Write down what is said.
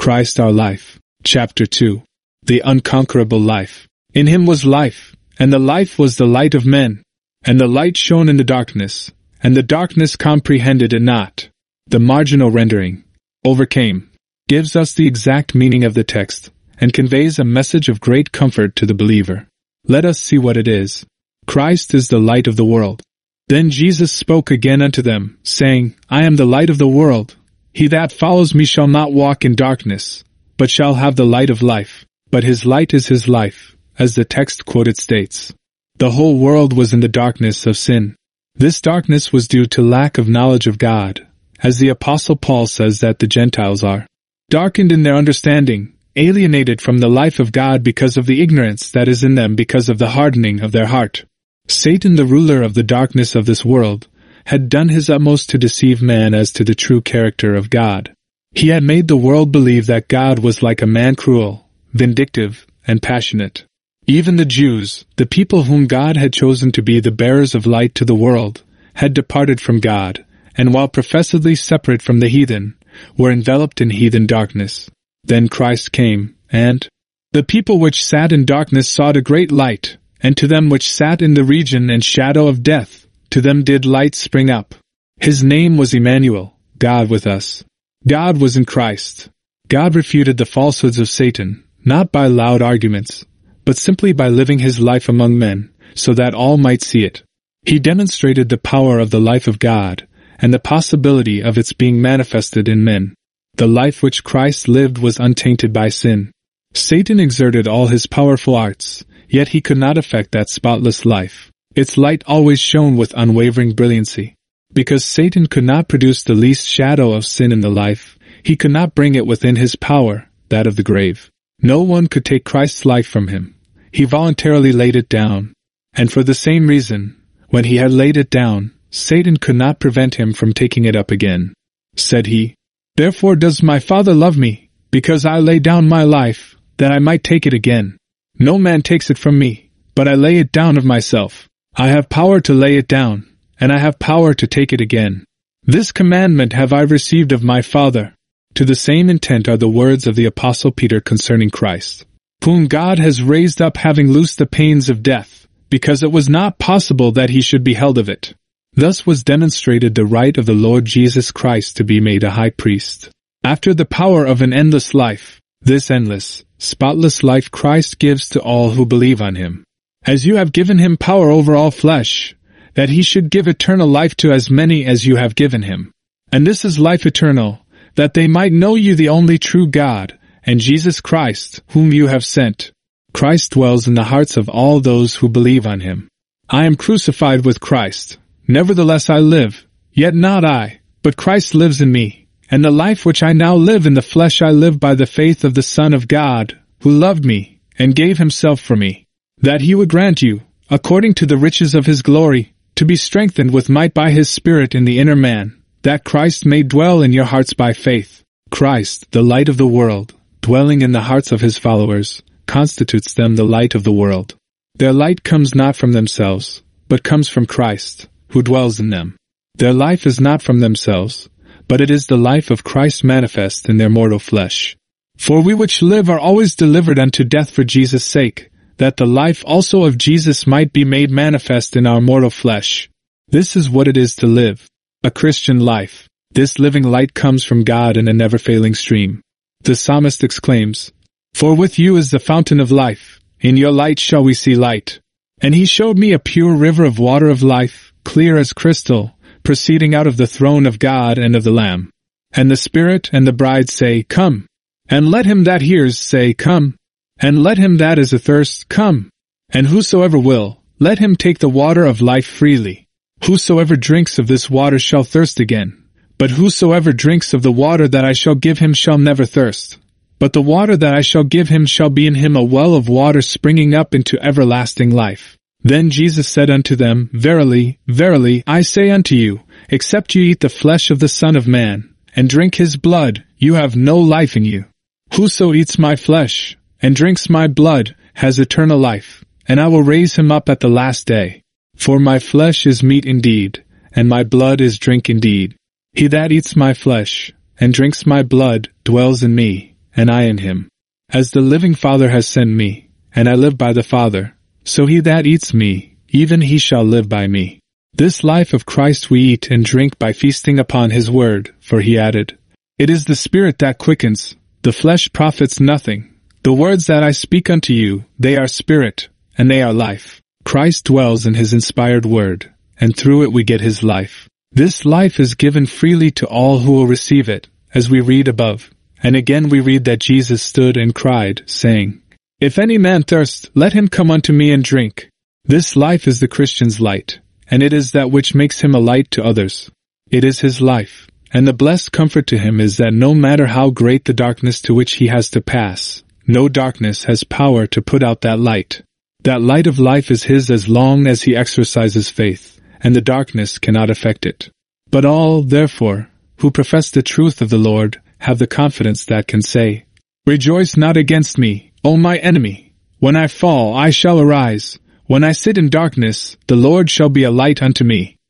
Christ our life. Chapter 2. The unconquerable life. In him was life, and the life was the light of men. And the light shone in the darkness, and the darkness comprehended it not. The marginal rendering, overcame, gives us the exact meaning of the text, and conveys a message of great comfort to the believer. Let us see what it is. Christ is the light of the world. Then Jesus spoke again unto them, saying, I am the light of the world. He that follows me shall not walk in darkness, but shall have the light of life. But his light is his life, as the text quoted states. The whole world was in the darkness of sin. This darkness was due to lack of knowledge of God, as the Apostle Paul says that the Gentiles are darkened in their understanding, alienated from the life of God because of the ignorance that is in them because of the hardening of their heart. Satan, the ruler of the darkness of this world, had done his utmost to deceive man as to the true character of God. He had made the world believe that God was like a man, cruel, vindictive, and passionate. Even the Jews, the people whom God had chosen to be the bearers of light to the world, had departed from God, and while professedly separate from the heathen, were enveloped in heathen darkness. Then Christ came, and the people which sat in darkness saw the great light, and to them which sat in the region and shadow of death, to them did light spring up. His name was Emmanuel, God with us. God was in Christ. God refuted the falsehoods of Satan, not by loud arguments, but simply by living his life among men, so that all might see it. He demonstrated the power of the life of God, and the possibility of its being manifested in men. The life which Christ lived was untainted by sin. Satan exerted all his powerful arts, yet he could not affect that spotless life. Its light always shone with unwavering brilliancy. Because Satan could not produce the least shadow of sin in the life, he could not bring it within his power, that of the grave. No one could take Christ's life from him. He voluntarily laid it down. And for the same reason, when he had laid it down, Satan could not prevent him from taking it up again. Said he, Therefore does my Father love me, because I lay down my life, that I might take it again. No man takes it from me, but I lay it down of myself. I have power to lay it down, and I have power to take it again. This commandment have I received of my Father. To the same intent are the words of the Apostle Peter concerning Christ, whom God has raised up having loosed the pains of death, because it was not possible that he should be held of it. Thus was demonstrated the right of the Lord Jesus Christ to be made a high priest. After the power of an endless life, this endless, spotless life Christ gives to all who believe on him. As you have given him power over all flesh, that he should give eternal life to as many as you have given him. And this is life eternal, that they might know you the only true God, and Jesus Christ, whom you have sent. Christ dwells in the hearts of all those who believe on him. I am crucified with Christ. Nevertheless I live, yet not I, but Christ lives in me. And the life which I now live in the flesh I live by the faith of the Son of God, who loved me, and gave himself for me, that he would grant you, according to the riches of his glory, to be strengthened with might by his Spirit in the inner man, that Christ may dwell in your hearts by faith. Christ, the light of the world, dwelling in the hearts of his followers, constitutes them the light of the world. Their light comes not from themselves, but comes from Christ, who dwells in them. Their life is not from themselves, but it is the life of Christ manifest in their mortal flesh. For we which live are always delivered unto death for Jesus' sake, that the life also of Jesus might be made manifest in our mortal flesh. This is what it is to live a Christian life. This living light comes from God in a never-failing stream. The psalmist exclaims, For with you is the fountain of life, in your light shall we see light. And he showed me a pure river of water of life, clear as crystal, proceeding out of the throne of God and of the Lamb. And the Spirit and the bride say, Come. And let him that hears say, Come. And let him that is athirst come. And whosoever will, let him take the water of life freely. Whosoever drinks of this water shall thirst again. But whosoever drinks of the water that I shall give him shall never thirst. But the water that I shall give him shall be in him a well of water springing up into everlasting life. Then Jesus said unto them, Verily, verily, I say unto you, except you eat the flesh of the Son of Man, and drink his blood, you have no life in you. Whoso eats my flesh, and drinks my blood, has eternal life, and I will raise him up at the last day. For my flesh is meat indeed, and my blood is drink indeed. He that eats my flesh, and drinks my blood, dwells in me, and I in him. As the living Father has sent me, and I live by the Father, so he that eats me, even he shall live by me. This life of Christ we eat and drink by feasting upon his word, for he added, It is the Spirit that quickens, the flesh profits nothing. The words that I speak unto you, they are spirit, and they are life. Christ dwells in his inspired word, and through it we get his life. This life is given freely to all who will receive it, as we read above. And again we read that Jesus stood and cried, saying, If any man thirst, let him come unto me and drink. This life is the Christian's light, and it is that which makes him a light to others. It is his life, and the blessed comfort to him is that no matter how great the darkness to which he has to pass, no darkness has power to put out that light. That light of life is his as long as he exercises faith, and the darkness cannot affect it. But all, therefore, who profess the truth of the Lord, have the confidence that can say, Rejoice not against me, O my enemy. When I fall, I shall arise. When I sit in darkness, the Lord shall be a light unto me.